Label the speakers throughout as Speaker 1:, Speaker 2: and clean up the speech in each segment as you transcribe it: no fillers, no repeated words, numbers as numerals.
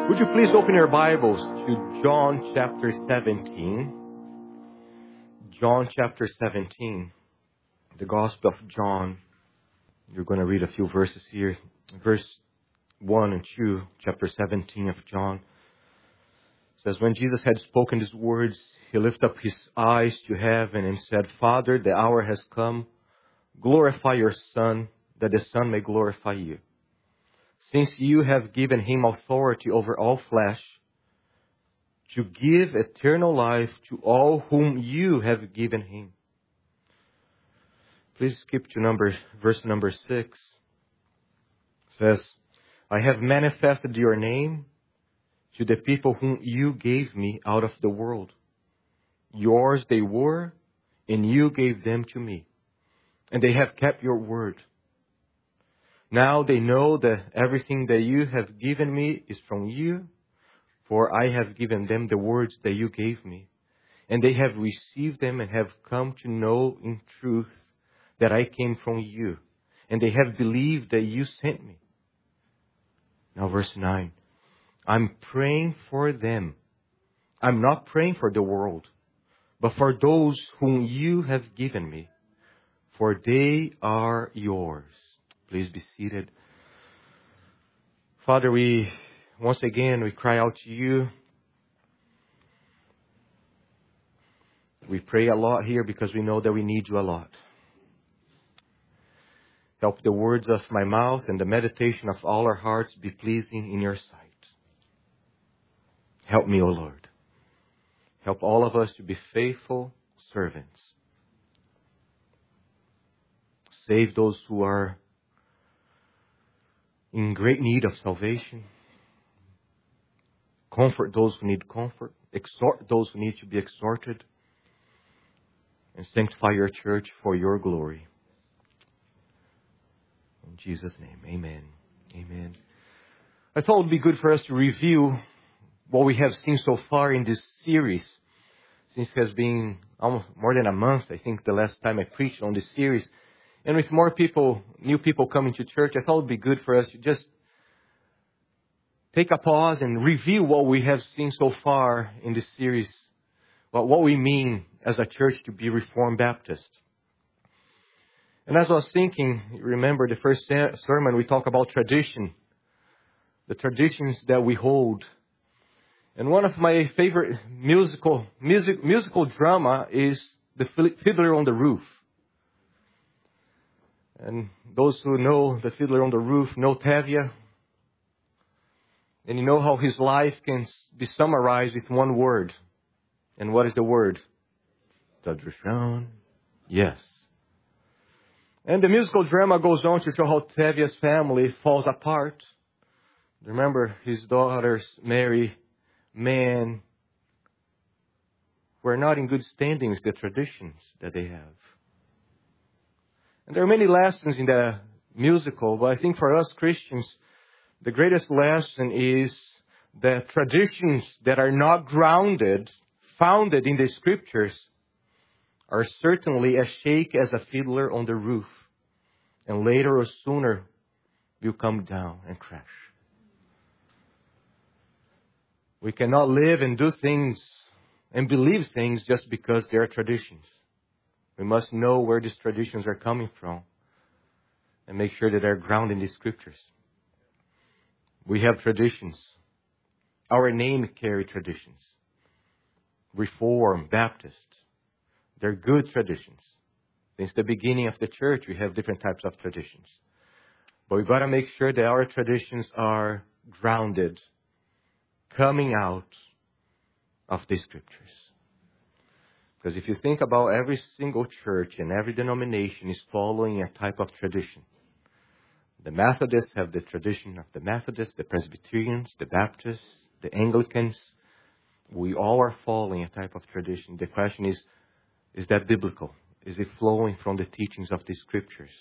Speaker 1: Would you please open your Bibles to John chapter 17? John chapter 17, the Gospel of John. You're going to read a few verses here. Verse 1 and 2, chapter 17 of John. It says, when Jesus had spoken these words, he lifted up his eyes to heaven and said, Father, the hour has come. Glorify your Son, that the Son may glorify you. Since you have given him authority over all flesh, to give eternal life to all whom you have given him. Please skip to verse number 6. It says, I have manifested your name to the people whom you gave me out of the world. Yours they were, and you gave them to me. And they have kept your word. Now they know that everything that you have given me is from you, for I have given them the words that you gave me. And they have received them and have come to know in truth that I came from you. And they have believed that you sent me. Now verse 9. I'm praying for them. I'm not praying for the world, but for those whom you have given me, for they are yours. Please be seated. Father, once again, we cry out to you. We pray a lot here because we know that we need you a lot. Help the words of my mouth and the meditation of all our hearts be pleasing in your sight. Help me, O Lord. Help all of us to be faithful servants. Save those who are in great need of salvation. Comfort those who need comfort. Exhort those who need to be exhorted. And sanctify your church for your glory. In Jesus' name, amen. Amen. I thought it would be good for us to review what we have seen so far in this series. Since it has been almost more than a month, I think, the last time I preached on this series. And with more people, new people coming to church, I thought it would be good for us to just take a pause and review what we have seen so far in this series. What we mean as a church to be Reformed Baptist. And as I was thinking, remember the first sermon we talked about tradition. The traditions that we hold. And one of my favorite musical drama is The Fiddler on the Roof. And those who know The Fiddler on the Roof know Tevye. And you know how his life can be summarized with one word. And what is the word? Tradition. Yes. And the musical drama goes on to show how Tevye's family falls apart. Remember, his daughters marry men who are not in good standing with the traditions that they have. And there are many lessons in the musical, but I think for us Christians, the greatest lesson is that traditions that are not founded in the Scriptures, are certainly as shaky as a fiddler on the roof, and later or sooner will come down and crash. We cannot live and do things and believe things just because they are traditions. We must know where these traditions are coming from and make sure that they're grounded in the Scriptures. We have traditions. Our name carry traditions. Reformed, Baptist. They're good traditions. Since the beginning of the church, we have different types of traditions. But we've got to make sure that our traditions are grounded, coming out of the Scriptures. Because if you think about every single church and every denomination is following a type of tradition. The Methodists have the tradition of the Methodists, the Presbyterians, the Baptists, the Anglicans. We all are following a type of tradition. The question is that biblical? Is it flowing from the teachings of the Scriptures?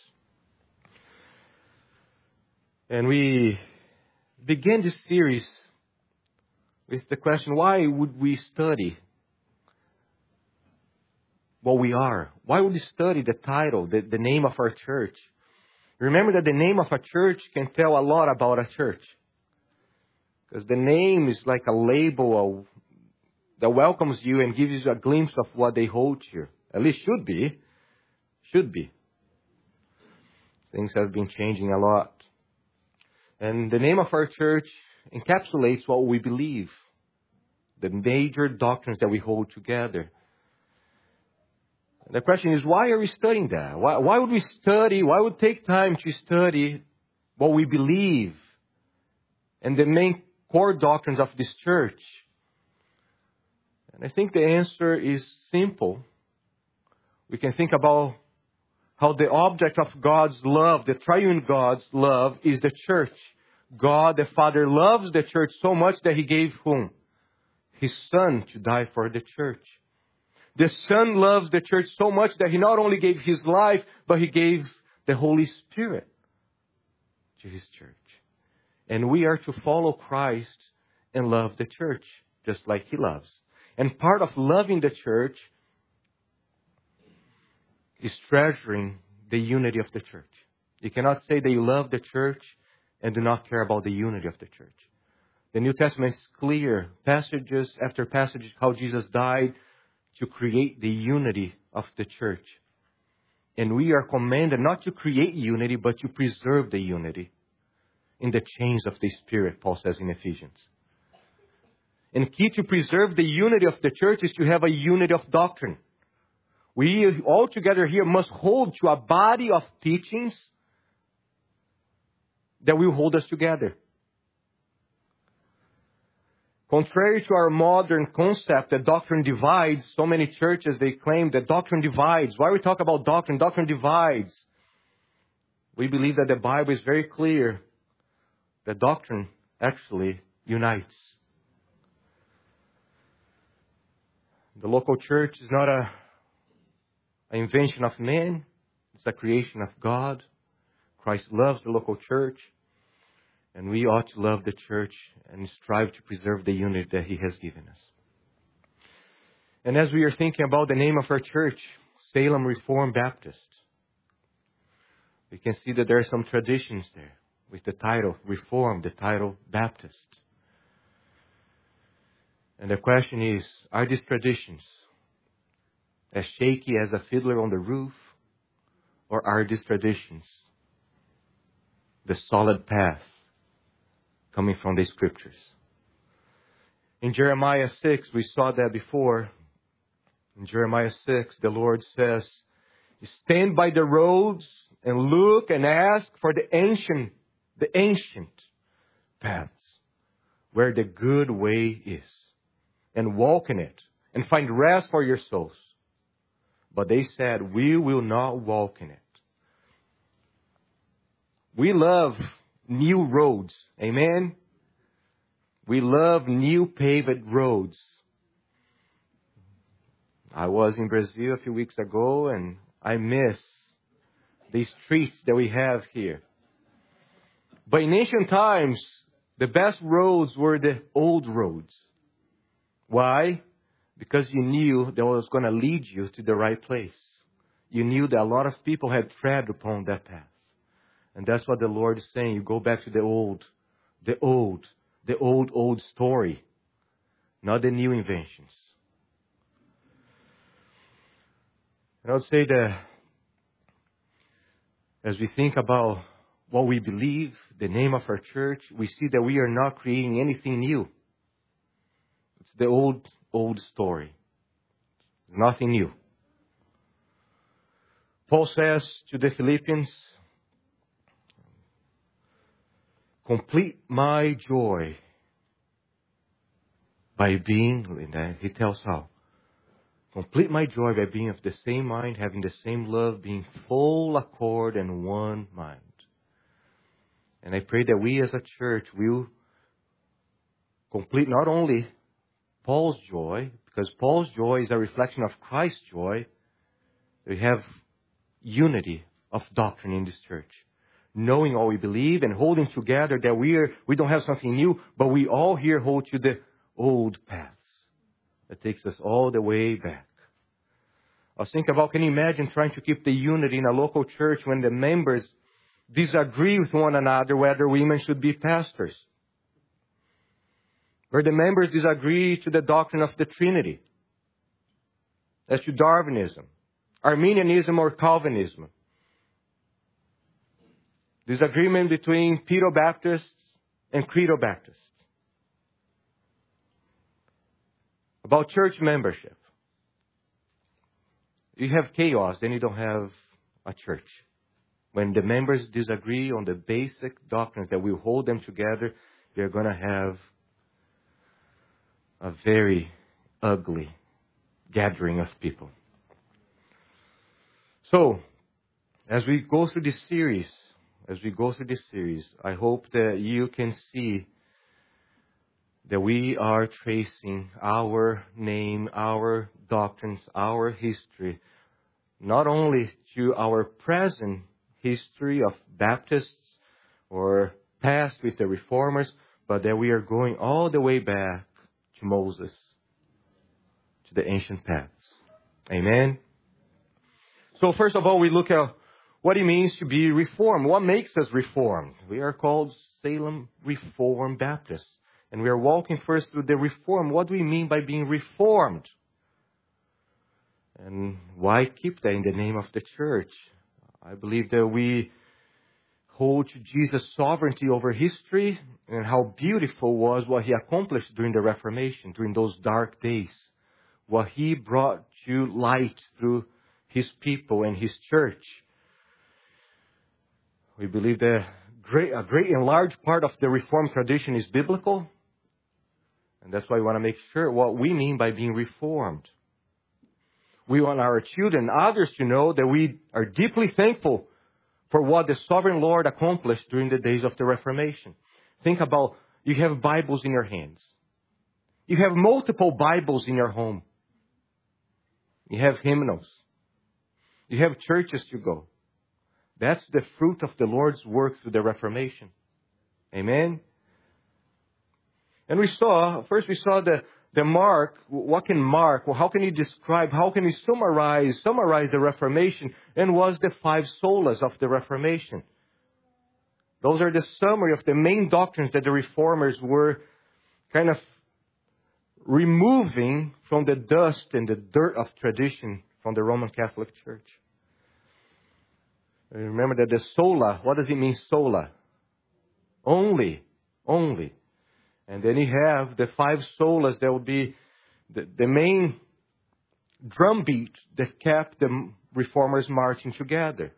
Speaker 1: And we begin this series with the question, why would we study what we are? Why would we study the title, the name of our church? Remember that the name of a church can tell a lot about a church. Because the name is like a label that welcomes you and gives you a glimpse of what they hold here. At least should be. Should be. Things have been changing a lot. And the name of our church encapsulates what we believe. The major doctrines that we hold together. The question is, why are we studying that? Why would we study? Why would it take time to study what we believe and the main core doctrines of this church? And I think the answer is simple. We can think about how the object of God's love, the triune God's love, is the church. God the Father loves the church so much that He gave whom? His Son to die for the church. The Son loves the church so much that He not only gave His life, but He gave the Holy Spirit to His church. And we are to follow Christ and love the church, just like He loves. And part of loving the church is treasuring the unity of the church. You cannot say that you love the church and do not care about the unity of the church. The New Testament is clear, passages after passages, how Jesus died to create the unity of the church. And we are commanded not to create unity, but to preserve the unity in the chains of the Spirit, Paul says in Ephesians. And key to preserve the unity of the church is to have a unity of doctrine. We all together here must hold to a body of teachings that will hold us together. Contrary to our modern concept that doctrine divides, so many churches, they claim that doctrine divides. Why we talk about doctrine? Doctrine divides. We believe that the Bible is very clear that doctrine actually unites. The local church is not an invention of man. It's a creation of God. Christ loves the local church. And we ought to love the church and strive to preserve the unity that He has given us. And as we are thinking about the name of our church, Salem Reformed Baptist, we can see that there are some traditions there with the title Reformed, the title Baptist. And the question is, are these traditions as shaky as a fiddler on the roof? Or are these traditions the solid path coming from the Scriptures? In Jeremiah 6, we saw that before. In Jeremiah 6, the Lord says, stand by the roads and look and ask for the ancient paths where the good way is, and walk in it and find rest for your souls. But they said, we will not walk in it. We love new roads. Amen? We love new paved roads. I was in Brazil a few weeks ago and I miss the streets that we have here. But in ancient times, the best roads were the old roads. Why? Because you knew that it was going to lead you to the right place. You knew that a lot of people had tread upon that path. And that's what the Lord is saying. You go back to the old story, not the new inventions. And I would say that as we think about what we believe, the name of our church, we see that we are not creating anything new. It's the old story. Nothing new. Paul says to the Philippians, complete my joy by being, and he tells how. Complete my joy by being of the same mind, having the same love, being full accord and one mind. And I pray that we as a church will complete not only Paul's joy, because Paul's joy is a reflection of Christ's joy. We have unity of doctrine in this church. Knowing all we believe and holding together that we don't have something new, but we all here hold to the old paths that takes us all the way back. I was thinking about, can you imagine trying to keep the unity in a local church when the members disagree with one another whether women should be pastors? where the members disagree to the doctrine of the Trinity, as to Darwinism, Arminianism or Calvinism. Disagreement between Pedro-Baptists and Credo-Baptists. About church membership. You have chaos, then you don't have a church. When the members disagree on the basic doctrines that will hold them together, you're going to have a very ugly gathering of people. So, as we go through this series, I hope that you can see that we are tracing our name, our doctrines, our history, not only to our present history of Baptists or past with the Reformers, but that we are going all the way back to Moses, to the ancient paths. Amen? So first of all, we look at what it means to be Reformed. What makes us Reformed? We are called Salem Reformed Baptists. And we are walking first through the Reform. What do we mean by being Reformed? And why keep that in the name of the church? I believe that we hold to Jesus' sovereignty over history and how beautiful was what He accomplished during the Reformation, during those dark days. What He brought to light through His people and His church. We believe that a great and large part of the Reformed tradition is biblical. And that's why we want to make sure what we mean by being Reformed. We want our children and others to know that we are deeply thankful for what the sovereign Lord accomplished during the days of the Reformation. Think about, you have Bibles in your hands. You have multiple Bibles in your home. You have hymnals. You have churches to go. That's the fruit of the Lord's work through the Reformation. Amen? And we saw the mark. What can mark? Well, how can you describe? How can you summarize the Reformation? And was the 5 solas of the Reformation. Those are the summary of the main doctrines that the Reformers were kind of removing from the dust and the dirt of tradition from the Roman Catholic Church. Remember that the sola, what does it mean sola? Only. And then you have the 5 solas that will be the main drumbeat that kept the Reformers marching together.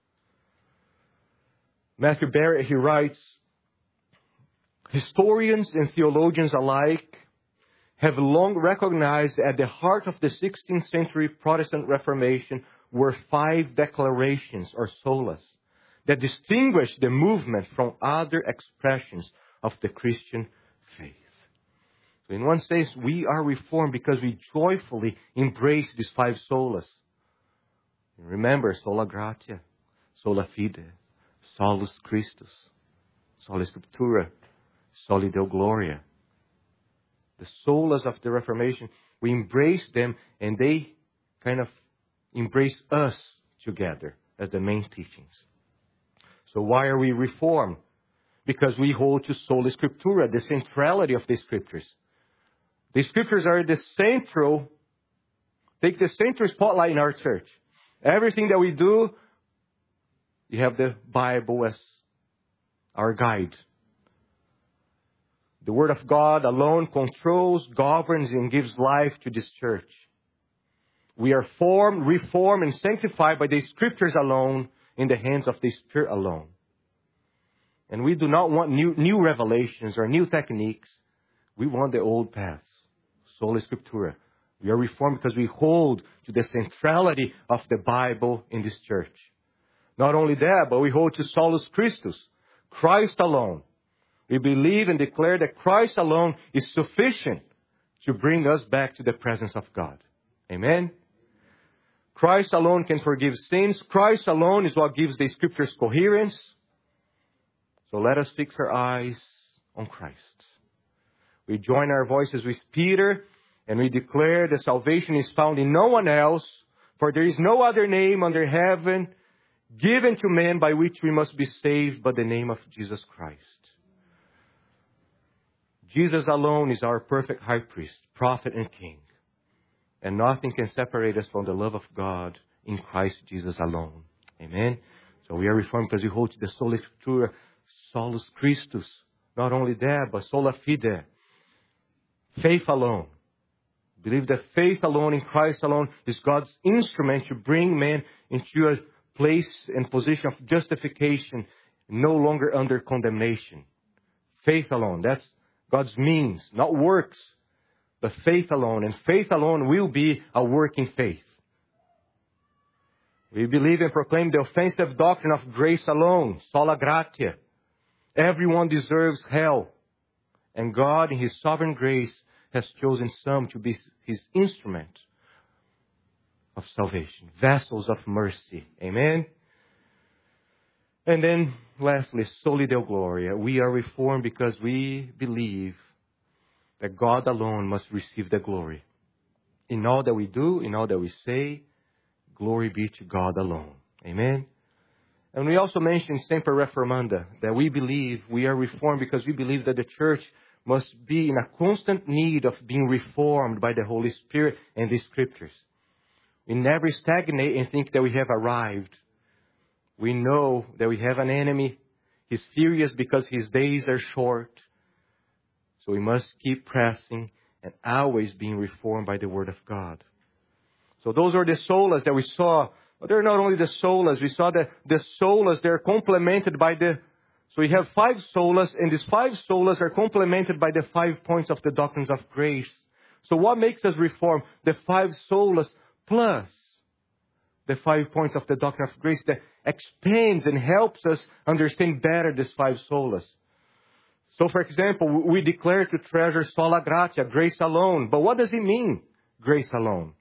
Speaker 1: Matthew Barrett, he writes, historians and theologians alike have long recognized at the heart of the 16th century Protestant Reformation were 5 declarations or solas that distinguish the movement from other expressions of the Christian faith. So in one sense, we are Reformed because we joyfully embrace these 5 solas. Remember, sola gratia, sola fide, solus Christus, sola scriptura, soli Deo gloria. The solas of the Reformation, we embrace them and they kind of embrace us together as the main teachings. So why are we Reformed? Because we hold to sola scriptura, the centrality of the Scriptures. The Scriptures are the central, take the central spotlight in our church. Everything that we do, you have the Bible as our guide. The Word of God alone controls, governs, and gives life to this church. We are formed, reformed, and sanctified by the Scriptures alone in the hands of the Spirit alone. And we do not want new revelations or new techniques. We want the old paths. Sola Scriptura. We are Reformed because we hold to the centrality of the Bible in this church. Not only that, but we hold to solus Christus, Christ alone. We believe and declare that Christ alone is sufficient to bring us back to the presence of God. Amen? Christ alone can forgive sins. Christ alone is what gives the Scriptures coherence. So let us fix our eyes on Christ. We join our voices with Peter and we declare that salvation is found in no one else, for there is no other name under heaven given to men by which we must be saved but the name of Jesus Christ. Jesus alone is our perfect high priest, prophet, and king. And nothing can separate us from the love of God in Christ Jesus alone. Amen? So we are Reformed because we hold to the sola scriptura, solus Christus. Not only that, but sola fide. Faith alone. Believe that faith alone in Christ alone is God's instrument to bring man into a place and position of justification, no longer under condemnation. Faith alone. That's God's means, not works, but faith alone. And faith alone will be a working faith. We believe and proclaim the offensive doctrine of grace alone, sola gratia. Everyone deserves hell. And God, in His sovereign grace, has chosen some to be His instrument of salvation, vessels of mercy. Amen? And then, lastly, Soli Deo Gloria. We are Reformed because we believe that God alone must receive the glory. In all that we do, in all that we say, glory be to God alone. Amen? And we also mentioned Semper Reformanda, that we believe we are Reformed because we believe that the church must be in a constant need of being reformed by the Holy Spirit and the Scriptures. We never stagnate and think that we have arrived. We know that we have an enemy. He's furious because his days are short. So we must keep pressing and always being reformed by the Word of God. So those are the solas that we saw. But they're not only the solas. We saw that the solas, they're complemented by the... So we have 5 solas, and these 5 solas are complemented by the 5 points of the doctrines of grace. So what makes us reform? The 5 solas plus the 5 points of the doctrine of grace that expands and helps us understand better these 5 solas. So, for example, we declare to treasure sola gratia, grace alone. But what does it mean, grace alone?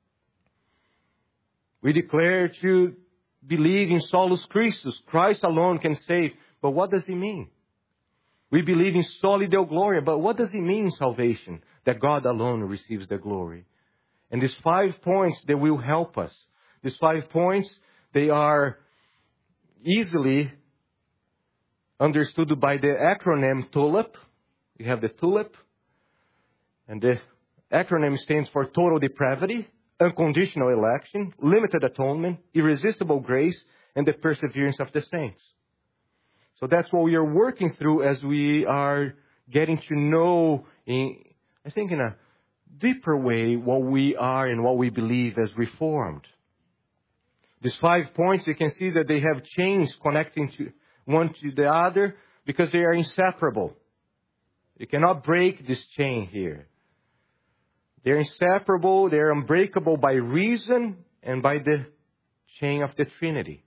Speaker 1: We declare to believe in solus Christus, Christ alone can save. But what does it mean? We believe in Soli Deo Gloria. But what does it mean, salvation? That God alone receives the glory. And these 5 points, they will help us. These 5 points, they are easily understood by the acronym TULIP. We have the TULIP. And the acronym stands for total depravity, unconditional election, limited atonement, irresistible grace, and the perseverance of the saints. So that's what we are working through as we are getting to know, in a deeper way, what we are and what we believe as Reformed. These 5 points, you can see that they have chains connecting to one to the other because they are inseparable. You cannot break this chain here. They're inseparable, they're unbreakable by reason and by the chain of the Trinity.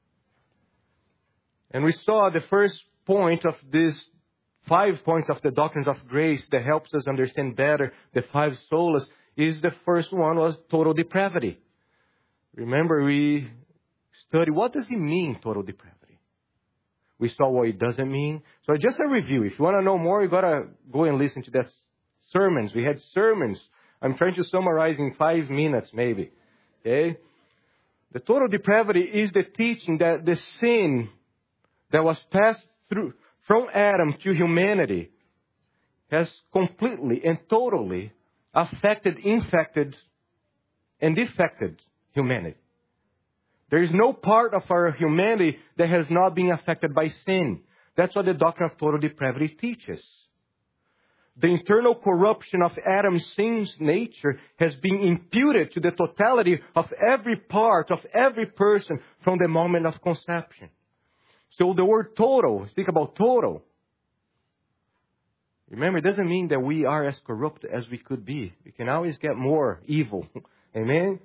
Speaker 1: And we saw the first point of these 5 points of the doctrines of grace that helps us understand better the 5 solas is the first one was total depravity. Remember, we studied what does it mean, total depravity. We saw what it doesn't mean. So just a review. If you want to know more, you got to go and listen to that sermons. We had sermons. I'm trying to summarize in 5 minutes maybe. Okay? The total depravity is the teaching that the sin that was passed through from Adam to humanity has completely and totally affected, infected, and defected humanity. There is no part of our humanity that has not been affected by sin. That's what the doctrine of total depravity teaches. The internal corruption of Adam's sin's nature has been imputed to the totality of every part of every person from the moment of conception. So the word total, think about total. Remember, it doesn't mean that we are as corrupt as we could be. We can always get more evil. Amen?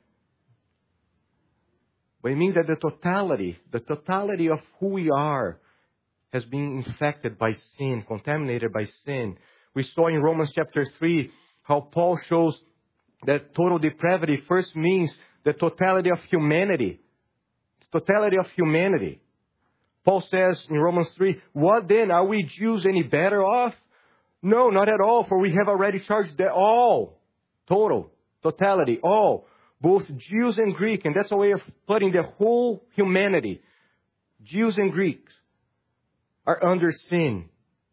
Speaker 1: But it means that the totality of who we are has been infected by sin, contaminated by sin. We saw in Romans chapter 3 how Paul shows that total depravity first means the totality of humanity. Totality of humanity. Paul says in Romans 3, what then? Are we Jews any better off? No, not at all, for we have already charged that all. Totality, all. Both Jews and Greek. And that's a way of putting the whole humanity. Jews and Greeks are under sin.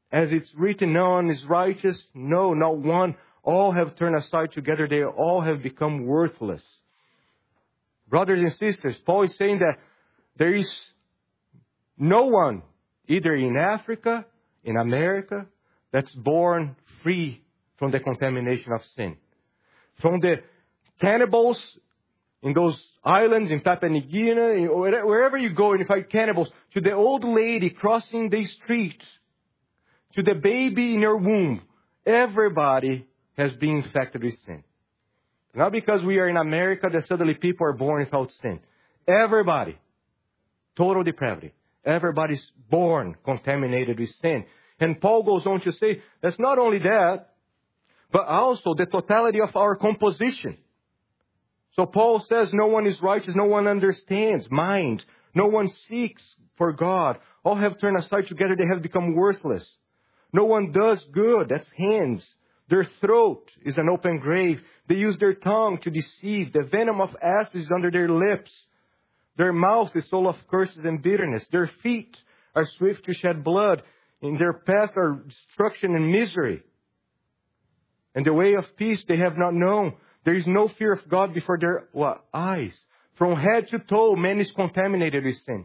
Speaker 1: As it's written, no one is righteous. No, not one. All have turned aside together. They all have become worthless. Brothers and sisters, Paul is saying that there is no one, either in Africa, in America, that's born free from the contamination of sin. From the cannibals in those islands in Papua New Guinea, wherever you go and you find cannibals, to the old lady crossing the street, to the baby in your womb, everybody has been infected with sin. Not because we are in America that suddenly people are born without sin. Everybody. Total depravity. Everybody's born contaminated with sin. And Paul goes on to say, that's not only that, but also the totality of our composition. So Paul says no one is righteous, no one understands mind, no one seeks for God. All have turned aside together, they have become worthless. No one does good, that's hands. Their throat is an open grave. They use their tongue to deceive. The venom of asps is under their lips. Their mouth is full of curses and bitterness. Their feet are swift to shed blood. In their paths are destruction and misery. And the way of peace they have not known. There is no fear of God before their eyes. From head to toe, man is contaminated with sin.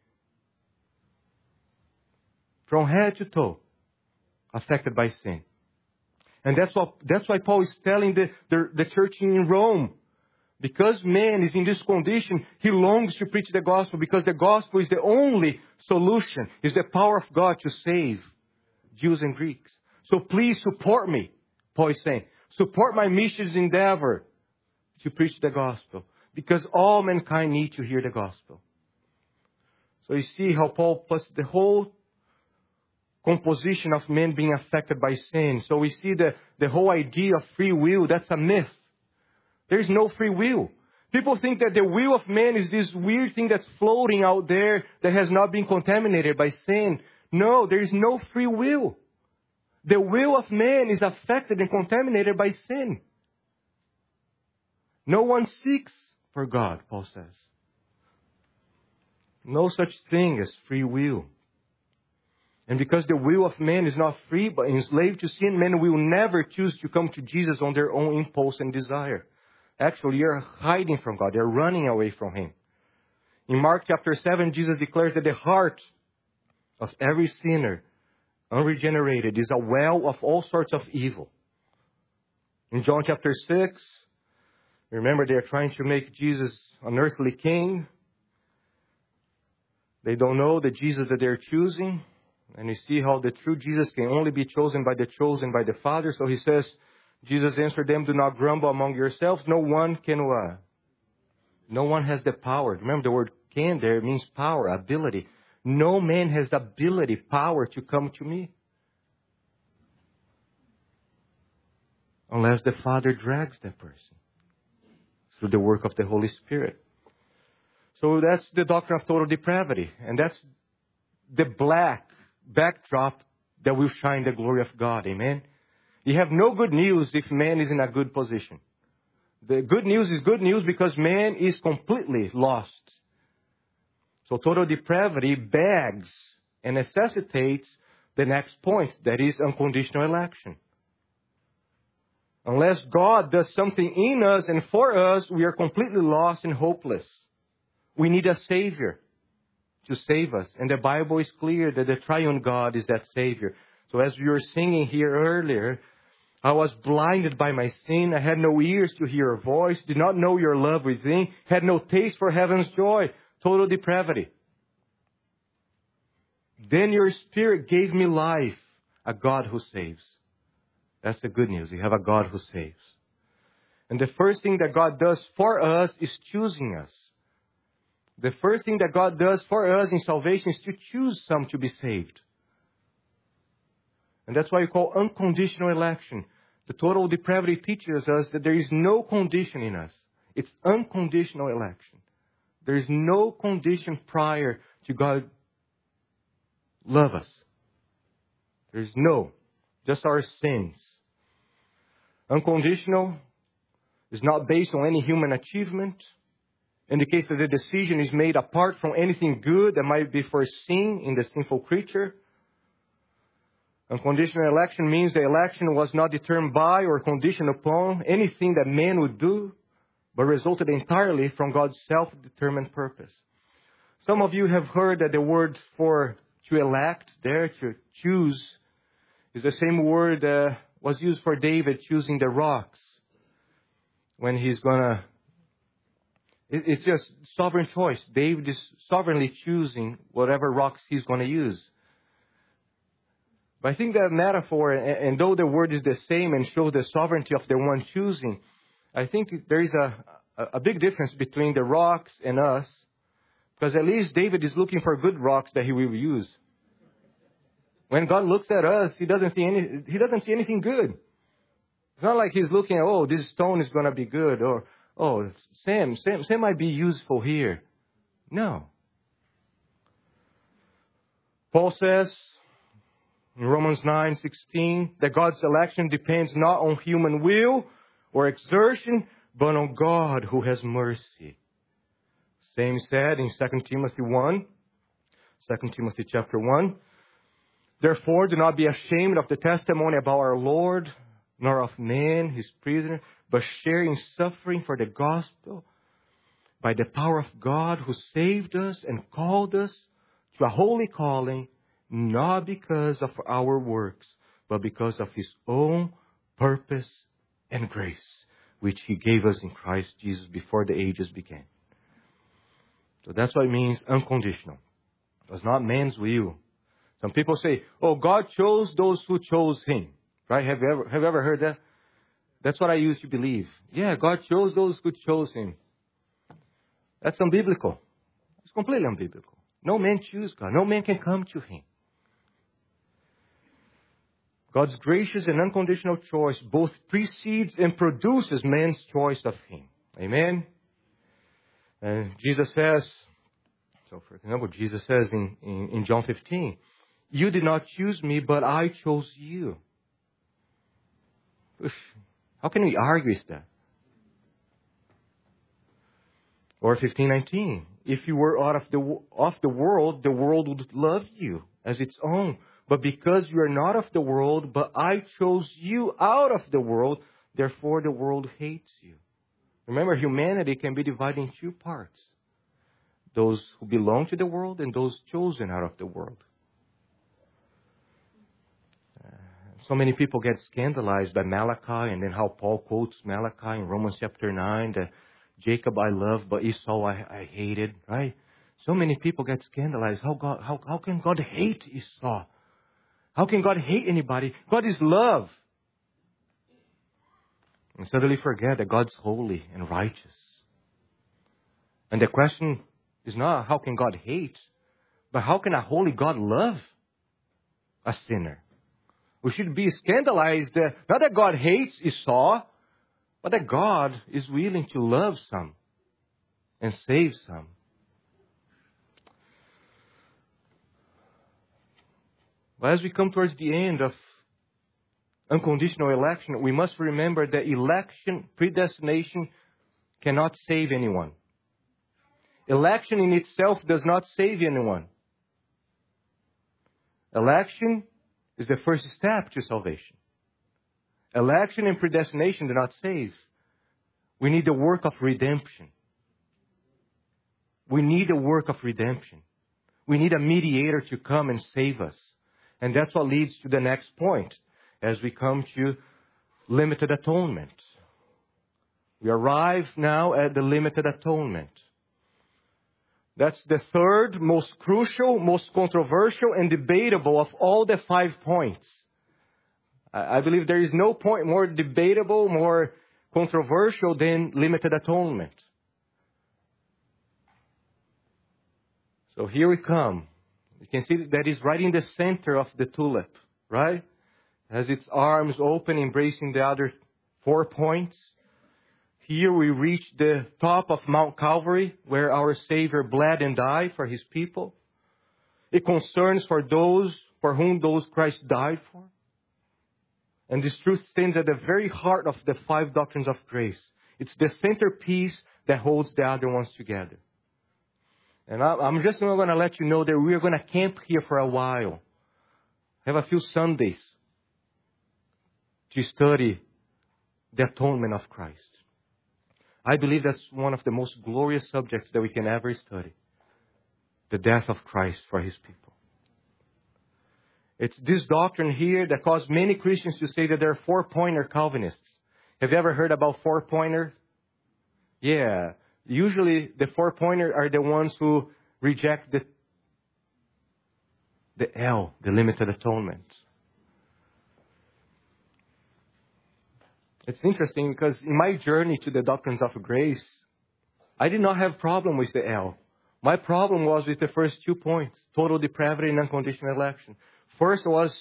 Speaker 1: From head to toe, affected by sin. And that's why Paul is telling the church in Rome. Because man is in this condition, he longs to preach the gospel because the gospel is the only solution, is the power of God to save Jews and Greeks. So please support me, Paul is saying. Support my missions endeavor to preach the gospel. Because all mankind need to hear the gospel. So you see how Paul puts the whole composition of men being affected by sin. So we see the whole idea of free will, that's a myth. There is no free will. People think that the will of man is this weird thing that's floating out there that has not been contaminated by sin. No, there is no free will. The will of man is affected and contaminated by sin. No one seeks for God, Paul says. No such thing as free will. And because the will of man is not free but enslaved to sin, men will never choose to come to Jesus on their own impulse and desire. Actually, you're hiding from God. They're running away from Him. In Mark chapter 7, Jesus declares that the heart of every sinner, unregenerated, is a well of all sorts of evil. In John chapter 6, remember they are trying to make Jesus an earthly king. They don't know the Jesus that they're choosing. And you see how the true Jesus can only be chosen by the chosen by the Father. So He says, Jesus answered them, do not grumble among yourselves. No one can what? No one has the power. Remember the word can there means power, ability. No man has the ability, power to come to me. Unless the Father drags that person through the work of the Holy Spirit. So that's the doctrine of total depravity. And that's the black backdrop that will shine the glory of God. Amen? You have no good news if man is in a good position. The good news is good news because man is completely lost. So total depravity begs and necessitates the next point, that is unconditional election. Unless God does something in us and for us, we are completely lost and hopeless. We need a Savior to save us. And the Bible is clear that the triune God is that Savior. So as we were singing here earlier, I was blinded by my sin. I had no ears to hear your voice. Did not know your love within. Had no taste for heaven's joy. Total depravity. Then your Spirit gave me life. A God who saves. That's the good news. You have a God who saves. And the first thing that God does for us is choosing us. The first thing that God does for us in salvation is to choose some to be saved. And that's why we call unconditional election. The total depravity teaches us that there is no condition in us. It's unconditional election. There is no condition prior to God love us. There is no, just our sins. Unconditional is not based on any human achievement. In the case that the decision is made apart from anything good that might be foreseen in the sinful creature. Unconditional election means the election was not determined by or conditioned upon anything that man would do, but resulted entirely from God's self-determined purpose. Some of you have heard that the word for to elect, there, to choose, is the same word that was used for David choosing the rocks. When he's gonna, it's just sovereign choice. David is sovereignly choosing whatever rocks he's going to use. But I think that metaphor, and though the word is the same and shows the sovereignty of the one choosing, I think there is a big difference between the rocks and us. Because at least David is looking for good rocks that he will use. When God looks at us, He doesn't see anything good. It's not like He's looking at, oh, this stone is going to be good, or oh, Sam might be useful here. No. Paul says in Romans 9:16 that God's election depends not on human will or exertion, but on God who has mercy. Same said in 2 Timothy 1, 2 Timothy chapter 1. Therefore, do not be ashamed of the testimony about our Lord, nor of man, His prisoner, but share in suffering for the gospel by the power of God who saved us and called us to a holy calling, not because of our works, but because of His own purpose and grace, which He gave us in Christ Jesus before the ages began. So that's what it means unconditional. It was not man's will. Some people say, oh, God chose those who chose Him. Right? Have you ever heard that? That's what I used to believe. Yeah, God chose those who chose Him. That's unbiblical. It's completely unbiblical. No man chooses God. No man can come to Him. God's gracious and unconditional choice both precedes and produces man's choice of Him. Amen? And Jesus says, so for example, Jesus says in John 15, you did not choose me, but I chose you. How can we argue with that? Or 15:19, if you were out of the world, the world would love you as its own. But because you are not of the world, but I chose you out of the world, therefore the world hates you. Remember, humanity can be divided in two parts. Those who belong to the world and those chosen out of the world. So many people get scandalized by Malachi and then how Paul quotes Malachi in Romans chapter 9 that Jacob I love, but Esau I hated, right? So many people get scandalized. How can God hate Esau? How can God hate anybody? God is love. And suddenly forget that God's holy and righteous. And the question is not how can God hate, but how can a holy God love a sinner? We should be scandalized, not that God hates Esau, but that God is willing to love some and save some. But as we come towards the end of unconditional election, we must remember that election, predestination, cannot save anyone. Election in itself does not save anyone. Election is the first step to salvation. Election and predestination do not save. We need the work of redemption. We need the work of redemption. We need a mediator to come and save us. And that's what leads to the next point as we come to limited atonement. We arrive now at the limited atonement. That's the third most crucial, most controversial, and debatable of all the 5 points. I believe there is no point more debatable, more controversial than limited atonement. So here we come. You can see that is right in the center of the tulip, right? It has its arms open, embracing the other 4 points. Here we reach the top of Mount Calvary, where our Savior bled and died for His people. It concerns for those for whom those Christ died for. And this truth stands at the very heart of the 5 doctrines of grace. It's the centerpiece that holds the other ones together. And I'm just not going to let you know that we are going to camp here for a while. have a few Sundays to study the atonement of Christ. I believe that's one of the most glorious subjects that we can ever study. The death of Christ for His people. It's this doctrine here that caused many Christians to say that they're four-pointer Calvinists. Have you ever heard about four-pointer? Yeah. Usually the four-pointer are the ones who reject the L, the limited atonement. It's interesting because in my journey to the doctrines of grace, I did not have problem with the L. My problem was with the first 2 points, total depravity and unconditional election. First was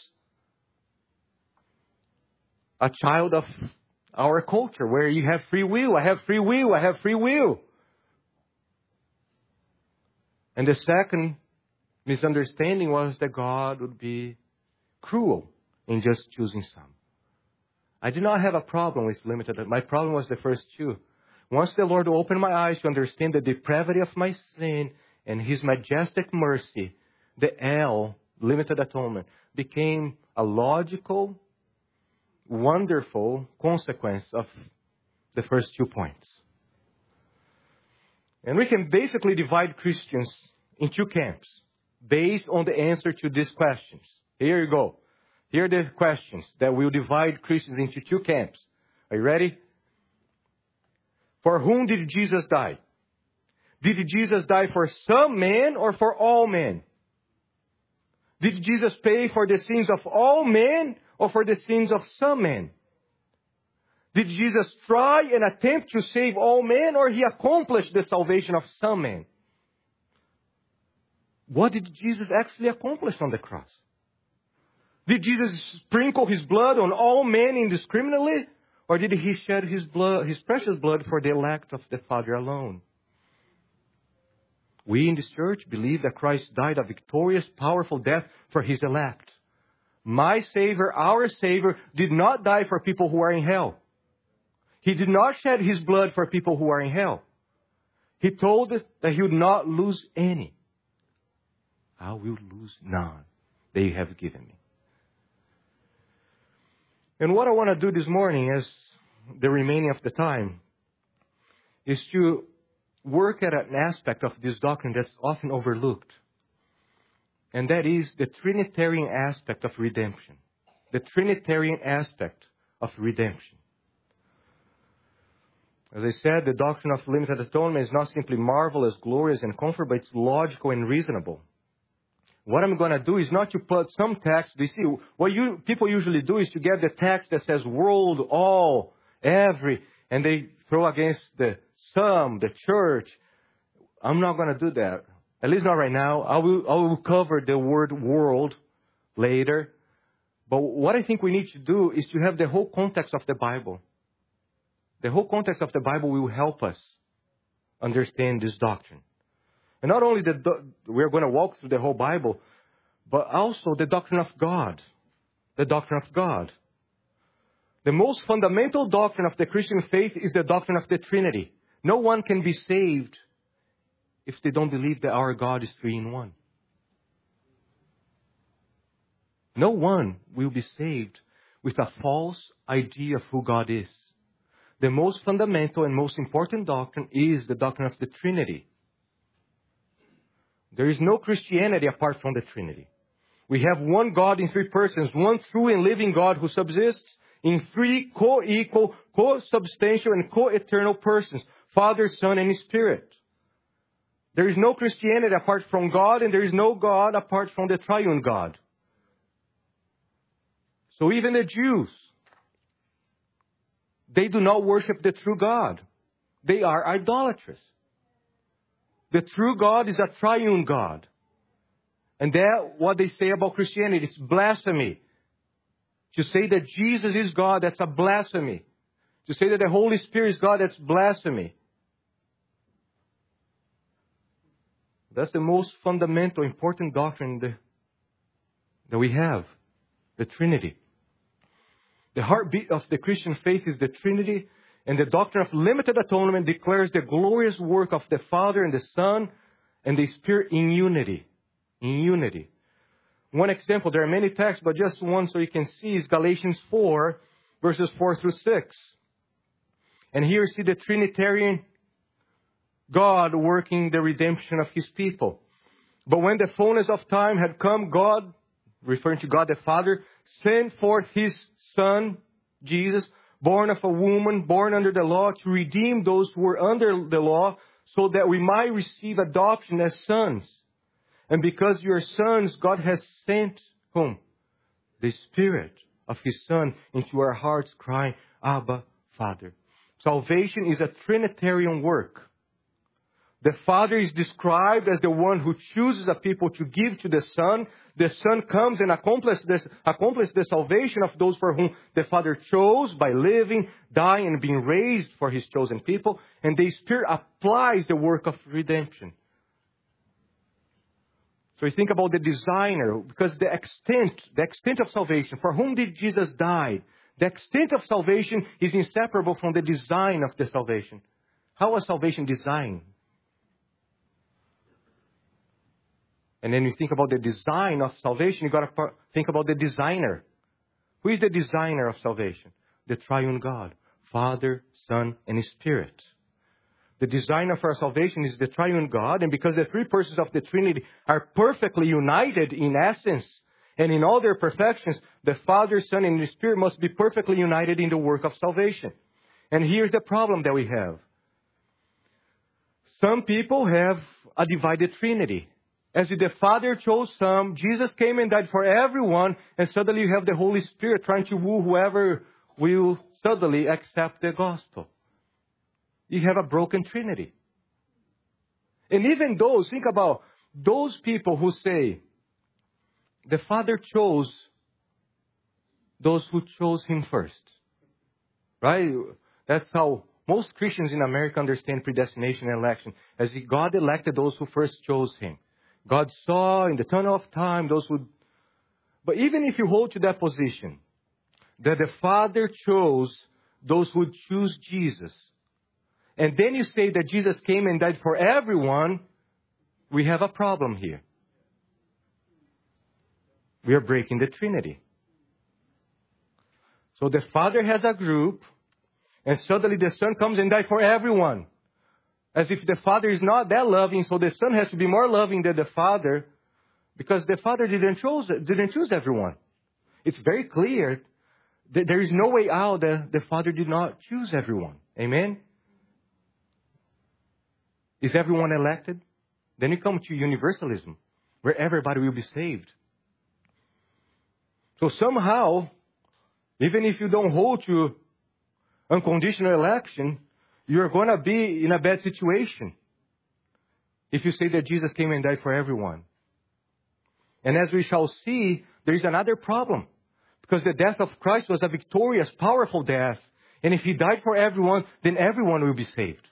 Speaker 1: a child of our culture where you have free will. I have free will. I have free will. And the second misunderstanding was that God would be cruel in just choosing some. I did not have a problem with limited. My problem was the first two. Once the Lord opened my eyes to understand the depravity of my sin and His majestic mercy, the L, limited atonement, became a logical, wonderful consequence of the first 2 points. And we can basically divide Christians in 2 camps based on the answer to these questions. Here you go. Here are the questions that will divide Christians into 2 camps. Are you ready? For whom did Jesus die? Did Jesus die for some men or for all men? Did Jesus pay for the sins of all men or for the sins of some men? Did Jesus try and attempt to save all men or He accomplished the salvation of some men? What did Jesus actually accomplish on the cross? Did Jesus sprinkle His blood on all men indiscriminately? Or did He shed His blood, His precious blood for the elect of the Father alone? We in this church believe that Christ died a victorious, powerful death for His elect. My Savior, our Savior, did not die for people who are in hell. He did not shed His blood for people who are in hell. He told us that He would not lose any. I will lose none that you have given me. And what I want to do this morning, as the remaining of the time, is to work at an aspect of this doctrine that's often overlooked. And that is the Trinitarian aspect of redemption. The Trinitarian aspect of redemption. As I said, the doctrine of limited atonement is not simply marvelous, glorious, and comfort, but it's logical and reasonable. What I'm going to do is not to put some text. You see, what people usually do is to get the text that says world, all, every, and they throw against the some, the church. I'm not going to do that. At least not right now. I will cover the word world later. But what I think we need to do is to have the whole context of the Bible. The whole context of the Bible will help us understand this doctrine. And not only we're going to walk through the whole Bible, but also the doctrine of God. The doctrine of God. The most fundamental doctrine of the Christian faith is the doctrine of the Trinity. No one can be saved if they don't believe that our God is 3 in 1. No one will be saved with a false idea of who God is. The most fundamental and most important doctrine is the doctrine of the Trinity. There is no Christianity apart from the Trinity. We have one God in 3 persons, one true and living God who subsists in 3 co-equal, co-substantial, and co-eternal persons, Father, Son, and Spirit. There is no Christianity apart from God, and there is no God apart from the triune God. So even the Jews, they do not worship the true God. They are idolatrous. The true God is a triune God. And that's what they say about Christianity. It's blasphemy. To say that Jesus is God, that's a blasphemy. To say that the Holy Spirit is God, that's blasphemy. That's the most fundamental, important doctrine that we have. The Trinity. The heartbeat of the Christian faith is the Trinity. And the doctrine of limited atonement declares the glorious work of the Father and the Son and the Spirit in unity. In unity. One example, there are many texts, but just one so you can see, is Galatians 4, verses 4 through 6. And here you see the Trinitarian God working the redemption of His people. But when the fullness of time had come, God, referring to God the Father, sent forth His Son, Jesus, born of a woman, born under the law, to redeem those who were under the law, so that we might receive adoption as sons. And because you are sons, God has sent whom? The Spirit of His Son into our hearts, crying, Abba, Father. Salvation is a Trinitarian work. The Father is described as the one who chooses a people to give to the Son. The Son comes and accomplishes the salvation of those for whom the Father chose by living, dying, and being raised for His chosen people. And the Spirit applies the work of redemption. So you think about the designer, because the extent of salvation, for whom did Jesus die? The extent of salvation is inseparable from the design of the salvation. How was salvation designed? And then you think about the design of salvation, you've got to think about the designer. Who is the designer of salvation? The triune God, Father, Son, and Spirit. The designer for our salvation is the triune God, and because the three persons of the Trinity are perfectly united in essence and in all their perfections, the Father, Son, and the Spirit must be perfectly united in the work of salvation. And here's the problem that we have. Some people have a divided Trinity. As if the Father chose some, Jesus came and died for everyone, and suddenly you have the Holy Spirit trying to woo whoever will suddenly accept the gospel. You have a broken Trinity. And even those, think about those people who say, the Father chose those who chose Him first. Right? That's how most Christians in America understand predestination and election. As if God elected those who first chose Him. God saw in the tunnel of time those who... But even if you hold to that position, that the Father chose those who would choose Jesus, and then you say that Jesus came and died for everyone, we have a problem here. We are breaking the Trinity. So the Father has a group, and suddenly the Son comes and dies for everyone. As if the Father is not that loving, so the Son has to be more loving than the Father, because the Father didn't choose everyone. It's very clear that there is no way out that the Father did not choose everyone. Amen? Is everyone elected? Then you come to universalism, where everybody will be saved. So somehow, even if you don't hold to unconditional election, you're going to be in a bad situation if you say that Jesus came and died for everyone. And as we shall see, there is another problem. Because the death of Christ was a victorious, powerful death. And if He died for everyone, then everyone will be saved.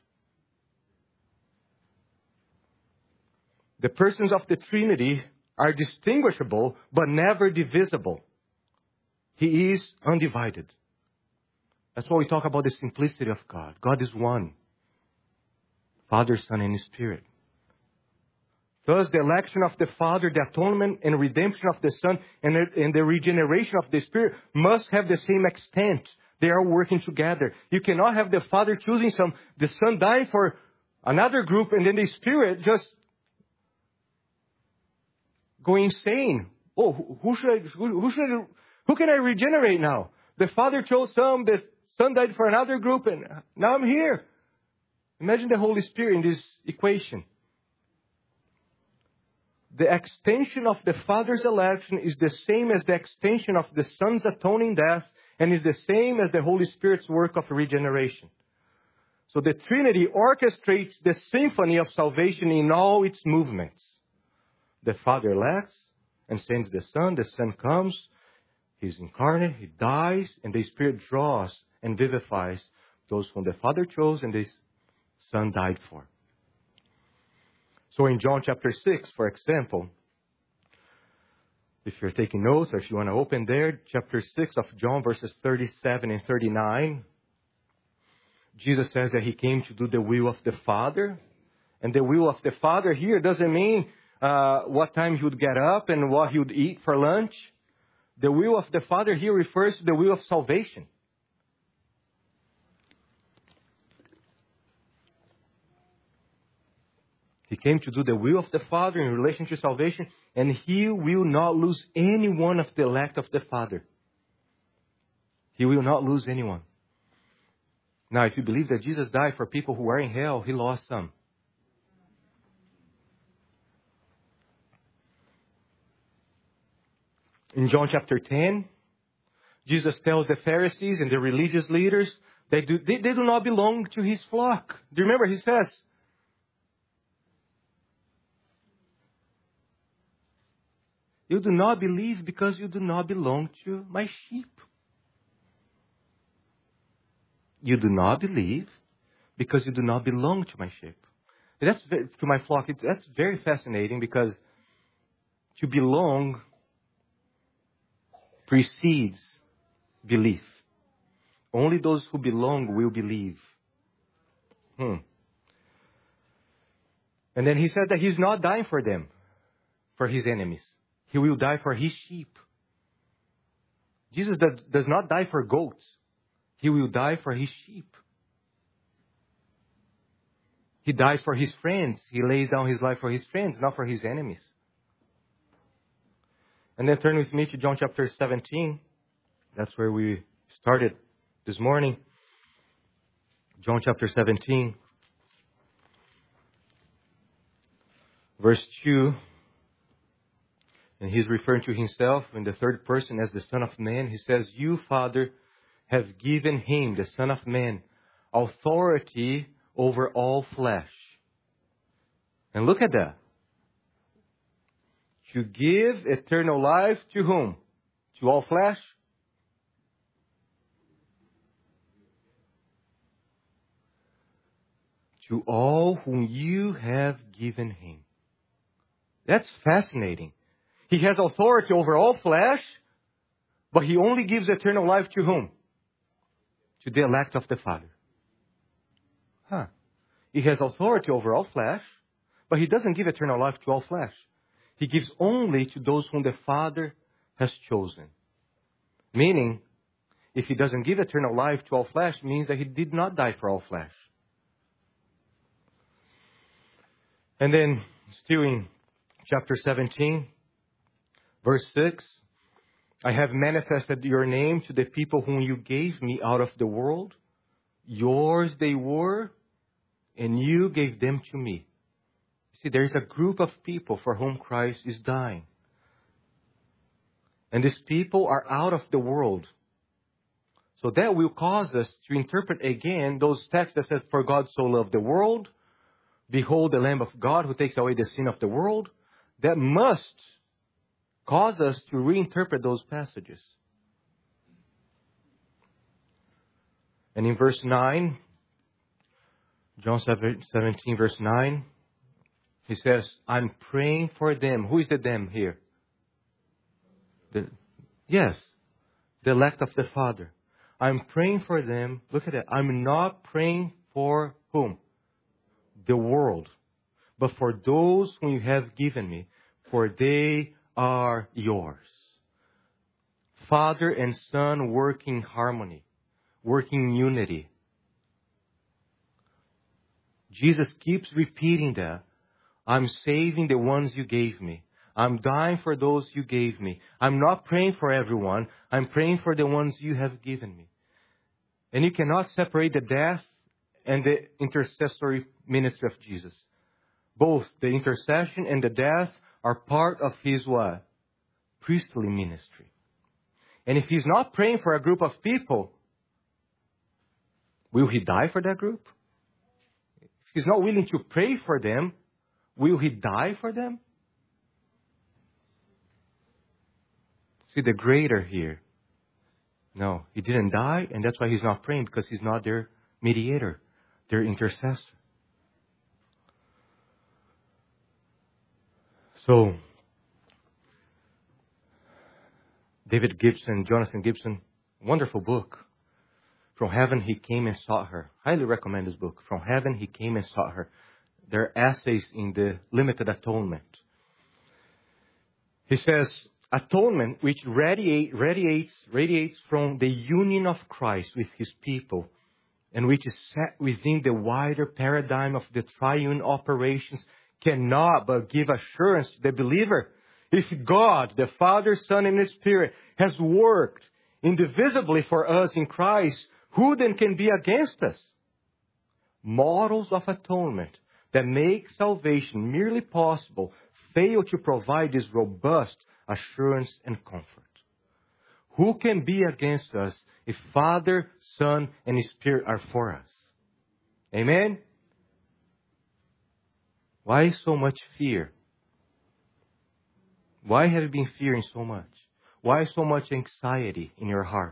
Speaker 1: The persons of the Trinity are distinguishable, but never divisible. He is undivided. That's why we talk about the simplicity of God. God is one. Father, Son, and Spirit. Thus, the election of the Father, the atonement and redemption of the Son, and the regeneration of the Spirit must have the same extent. They are working together. You cannot have the Father choosing some, the Son dying for another group, and then the Spirit just going insane. Oh, who can I regenerate now? The Father chose some, the Son died for another group, and now I'm here. Imagine the Holy Spirit in this equation. The extension of the Father's election is the same as the extension of the Son's atoning death, and is the same as the Holy Spirit's work of regeneration. So the Trinity orchestrates the symphony of salvation in all its movements. The Father elects and sends the Son comes, He's incarnate, He dies, and the Spirit draws and vivifies those whom the Father chose and the Son died for. So in John chapter 6, for example, if you're taking notes or if you want to open there, chapter 6 of John, verses 37 and 39, Jesus says that He came to do the will of the Father. And the will of the Father here doesn't mean what time he would get up and what he would eat for lunch. The will of the Father here refers to the will of salvation. He came to do the will of the Father in relation to salvation, and he will not lose any one of the elect of the Father. He will not lose anyone. Now, if you believe that Jesus died for people who are in hell, he lost some. In John chapter 10, Jesus tells the Pharisees and the religious leaders they do not belong to his flock. Do you remember? He says, you do not believe because you do not belong to my sheep. You do not believe because you do not belong to my sheep. That's to my flock. That's very fascinating because to belong precedes belief. Only those who belong will believe. And then he said that he's not dying for them, for his enemies. He will die for his sheep. Jesus does not die for goats. He will die for his sheep. He dies for his friends. He lays down his life for his friends, not for his enemies. And then turn with me to John chapter 17. That's where we started this morning. John chapter 17. Verse 2. And he's referring to himself in the third person as the Son of Man. He says, you, Father, have given him, the Son of Man, authority over all flesh. And look at that. To give eternal life to whom? To all flesh? To all whom you have given him. That's fascinating. He has authority over all flesh, but he only gives eternal life to whom? To the elect of the Father. He has authority over all flesh, but he doesn't give eternal life to all flesh. He gives only to those whom the Father has chosen. Meaning, if he doesn't give eternal life to all flesh, it means that he did not die for all flesh. And then, still in chapter 17, verse 6, I have manifested your name to the people whom you gave me out of the world. Yours they were, and you gave them to me. See, there is a group of people for whom Christ is dying. And these people are out of the world. So that will cause us to interpret again those texts that says, for God so loved the world. Behold the Lamb of God who takes away the sin of the world. That must cause us to reinterpret those passages. And in verse 9, John 17 verse 9, he says, I'm praying for them. Who is the them here? The elect of the Father. I'm praying for them. Look at that. I'm not praying for whom? The world. But for those whom you have given me, for they are yours. Father and Son work in harmony, work in unity. Jesus keeps repeating that. I'm saving the ones you gave me. I'm dying for those you gave me. I'm not praying for everyone. I'm praying for the ones you have given me. And you cannot separate the death and the intercessory ministry of Jesus. Both the intercession and the death are part of his what? Priestly ministry. And if he's not praying for a group of people, will he die for that group? If he's not willing to pray for them, will he die for them? See the greater here. No, he didn't die, and that's why he's not praying, because he's not their mediator, their intercessor. So, David Gibson, Jonathan Gibson, wonderful book. From Heaven He Came and Sought Her. Highly recommend this book. From Heaven He Came and Sought Her. There are essays in the Limited Atonement. He says, atonement which radiates from the union of Christ with his people, and which is set within the wider paradigm of the triune operations, cannot but give assurance to the believer. If God, the Father, Son, and the Spirit, has worked indivisibly for us in Christ, who then can be against us? Models of atonement that make salvation merely possible fail to provide this robust assurance and comfort. Who can be against us if Father, Son, and Spirit are for us? Amen? Why so much fear? Why have you been fearing so much? Why so much anxiety in your heart?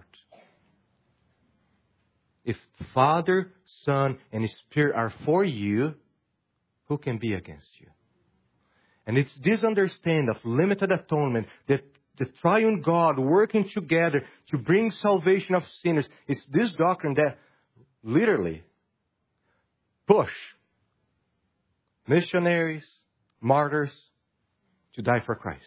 Speaker 1: If Father, Son, and Spirit are for you, who can be against you? And it's this understanding of limited atonement, that the triune God working together to bring salvation of sinners. It's this doctrine that literally push missionaries, martyrs to die for Christ.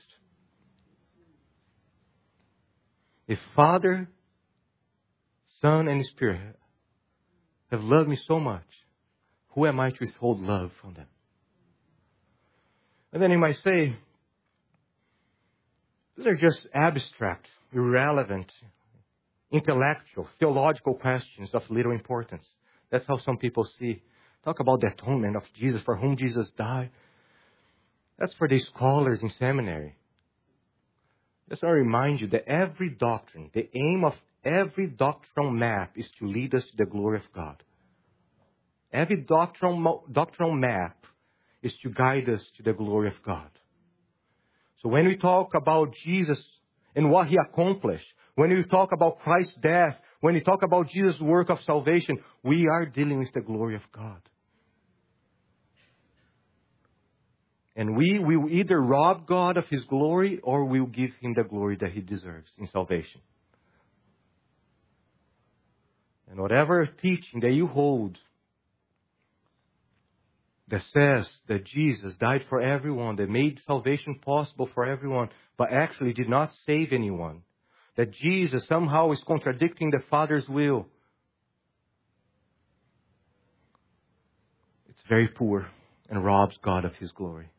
Speaker 1: If Father, Son, and Spirit have loved me so much, who am I to withhold love from them? And then you might say, these are just abstract, irrelevant, intellectual, theological questions of little importance. That's how some people see. Talk about the atonement of Jesus, for whom Jesus died. That's for the scholars in seminary. Just want to remind you that every doctrine, the aim of every doctrinal map is to lead us to the glory of God. Every doctrinal map is to guide us to the glory of God. So when we talk about Jesus and what He accomplished, when we talk about Christ's death, when we talk about Jesus' work of salvation, we are dealing with the glory of God. And we will either rob God of His glory or we will give Him the glory that He deserves in salvation. And whatever teaching that you hold that says that Jesus died for everyone, that made salvation possible for everyone, but actually did not save anyone, that Jesus somehow is contradicting the Father's will, it's very poor and robs God of His glory.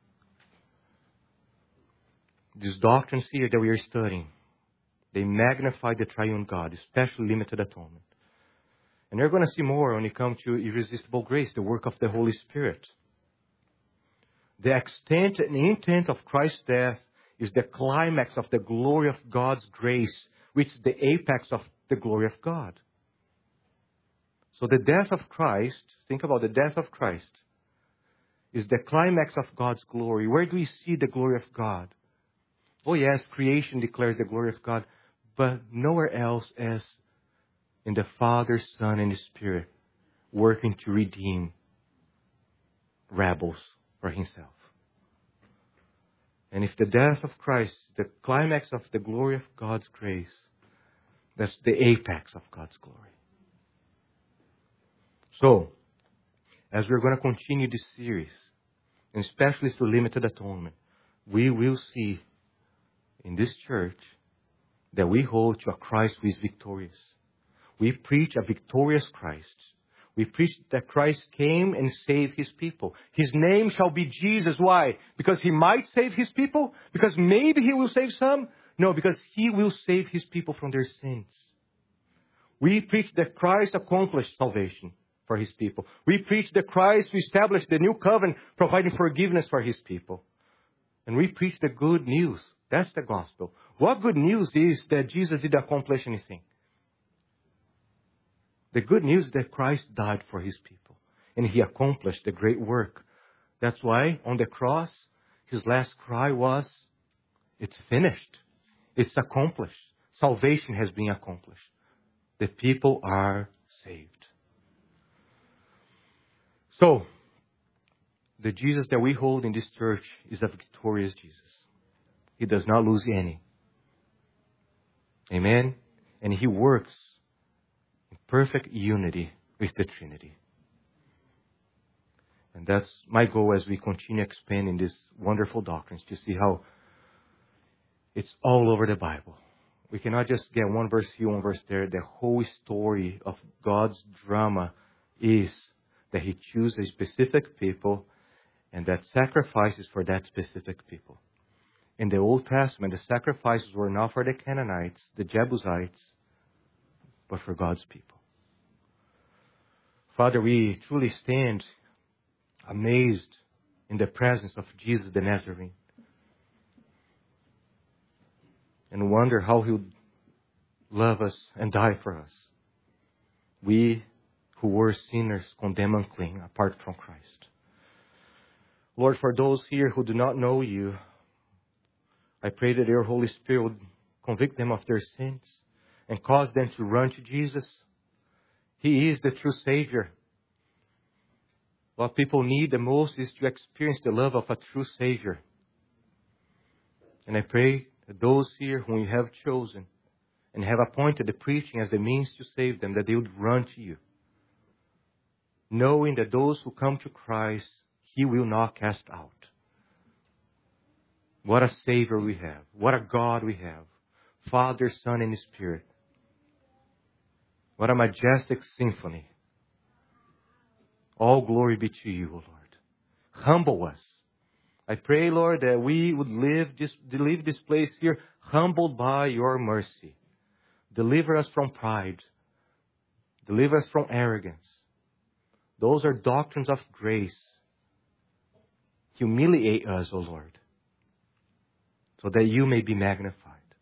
Speaker 1: These doctrines here that we are studying, they magnify the triune God, especially limited atonement. And you're going to see more when you come to irresistible grace, the work of the Holy Spirit. The extent and intent of Christ's death is the climax of the glory of God's grace, which is the apex of the glory of God. So the death of Christ, think about the death of Christ, is the climax of God's glory. Where do we see the glory of God? Oh yes, creation declares the glory of God, but nowhere else as in the Father, Son, and the Spirit working to redeem rebels for Himself. And if the death of Christ is the climax of the glory of God's grace, that's the apex of God's glory. So, as we're going to continue this series, and especially through limited atonement, we will see in this church that we hold to a Christ who is victorious. We preach a victorious Christ. We preach that Christ came and saved His people. His name shall be Jesus. Why? Because He might save His people? Because maybe He will save some? No, because He will save His people from their sins. We preach that Christ accomplished salvation for His people. We preach that Christ established the new covenant, providing forgiveness for His people. And we preach the good news. That's the gospel. What good news is that Jesus did accomplish anything? The good news is that Christ died for His people. And He accomplished the great work. That's why on the cross, His last cry was, it's finished. It's accomplished. Salvation has been accomplished. The people are saved. So, the Jesus that we hold in this church is a victorious Jesus. He does not lose any. Amen? And He works in perfect unity with the Trinity. And that's my goal as we continue expanding these wonderful doctrines, to see how It's all over the Bible. We cannot just get one verse here, one verse there. The whole story of God's drama is that He chooses a specific people and that sacrifices for that specific people. In the Old Testament, the sacrifices were not for the Canaanites, the Jebusites, but for God's people. Father, we truly stand amazed in the presence of Jesus the Nazarene and wonder how He would love us and die for us. We who were sinners, condemned, unclean, apart from Christ. Lord, for those here who do not know You, I pray that Your Holy Spirit would convict them of their sins and cause them to run to Jesus. He is the true Savior. What people need the most is to experience the love of a true Savior. And I pray that those here whom You have chosen and have appointed the preaching as the means to save them, that they would run to You, knowing that those who come to Christ, He will not cast out. What a Savior we have. What a God we have. Father, Son, and Spirit. What a majestic symphony. All glory be to You, O Lord. Humble us. I pray, Lord, that we would leave this place here humbled by Your mercy. Deliver us from pride. Deliver us from arrogance. Those are doctrines of grace. Humiliate us, O Lord, so that You may be magnified.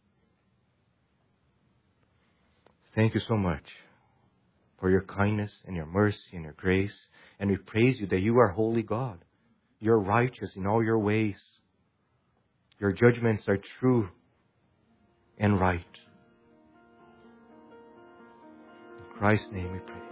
Speaker 1: Thank You so much for Your kindness and Your mercy and Your grace. And we praise You that You are holy God. You're righteous in all Your ways. Your judgments are true and right. In Christ's name we pray.